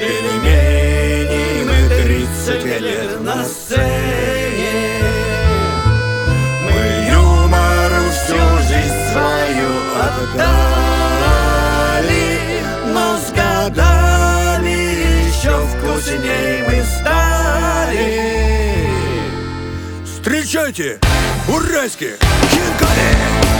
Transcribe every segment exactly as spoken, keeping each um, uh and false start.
пельмени, мы тридцать лет на сцене. Мы юмору всю жизнь свою отдали, но с годами еще вкусней мы стали. Встречайте, уральские хинкали!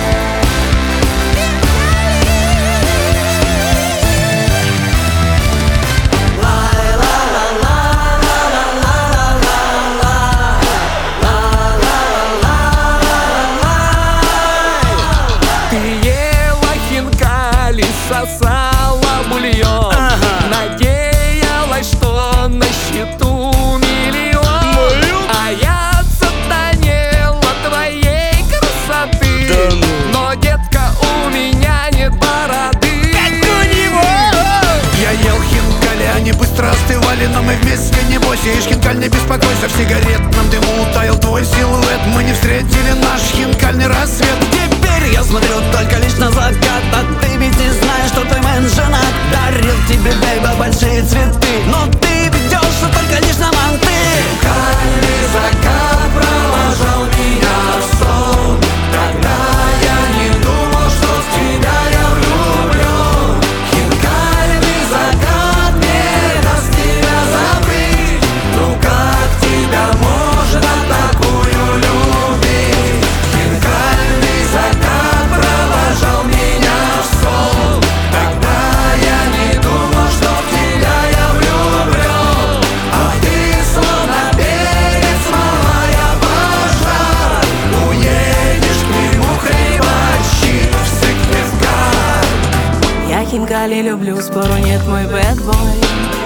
Сосала бульон, ага. Надеялась, что на счету миллион, ну? А я сатанела твоей красоты, да ну. Но, детка, у меня нет бороды. Как у него! Я ел хинкали, они быстро остывали, но мы вместе не бойся. Ишь, хинкаль, не беспокойся, в сигаретном дыму утаял твой силуэт. Мы не встретили наш хинкальный рассвет. Теперь я смотрю только лишь на закат, а ты ведь не знаешь, что твой мэн женат. Дарил тебе, бейба, большие цветы, но ты ведешься только лишь на манты. Хинкальный закат провожал меня в сон. Тогда я не думал, что в тебя я влюблен. Хинкальный закат не даст тебя забыть. Ну как тебя можно такую любить? Хинкальный закат провожал меня в сон. Тогда я не думал, что в тебя я влюблен. А ты словно перец, малая пожар. Уедешь к нему хлебачить в Сыктывкар. Я хинкали люблю, спору нет, мой бэдбой.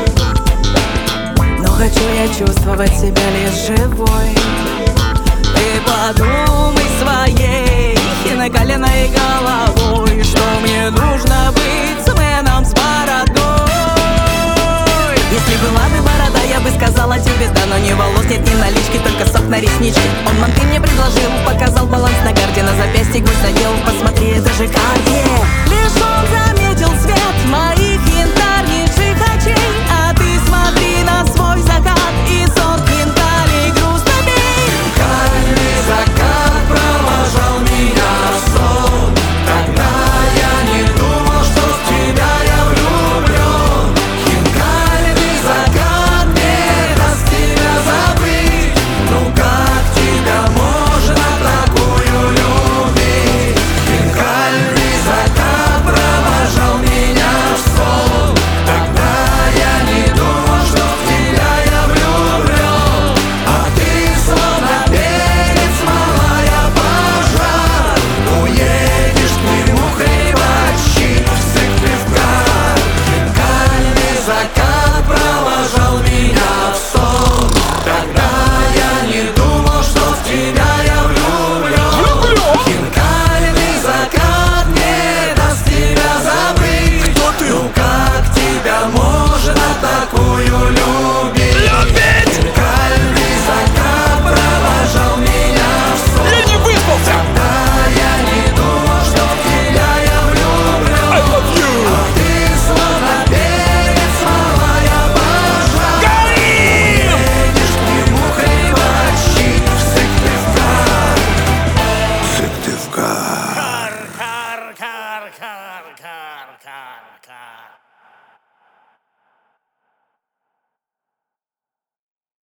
Но хочу я чувствовать себя лишь живой. Ты подумай своей хинкальной головой, что мне нужно быть с мэном с бородой. Если была бы борода, я бы сказала тебе да, но ни волос нет, ни налички, только сок на ресничке. Он манты мне предложил, показал баланс на карте, на запястье гвоздь надел. Посмотри, это же Cartier. Лишь он заметил свет моих янтарнейших очей, а ты смотри на свой закат и сон хинкалей грустно бей. Хинкальный закат провожал меня в сон. Тогда я не думал, что в тебя я влюблен. Хинкальный закат не даст тебя забыть. Ну как тебя можно такую любить? Хинкальный закат провожал меня в сон. Тогда я не думал, что в тебя я влюблен. А ты словно перец, малая пожар. Уедешь к нему хлебачить в Сыктывкар. Хинкальный закат провожал меня в сон. Тогда я не думал, что в тебя я влюблен. Хинкальный закат не даст тебя забыть. Кто ты? Ну как тебя можно такую любить? Хинкальный закат провожал меня в сон. Я не выспался! Тогда я не думал, что в тебя я влюблен. I love you! А ты словно перец, малая пожар. Уедешь к нему хлебачить в Сыктывкар. Сыктывкар. Кар, кар, кар, кар, кар, кар, кар.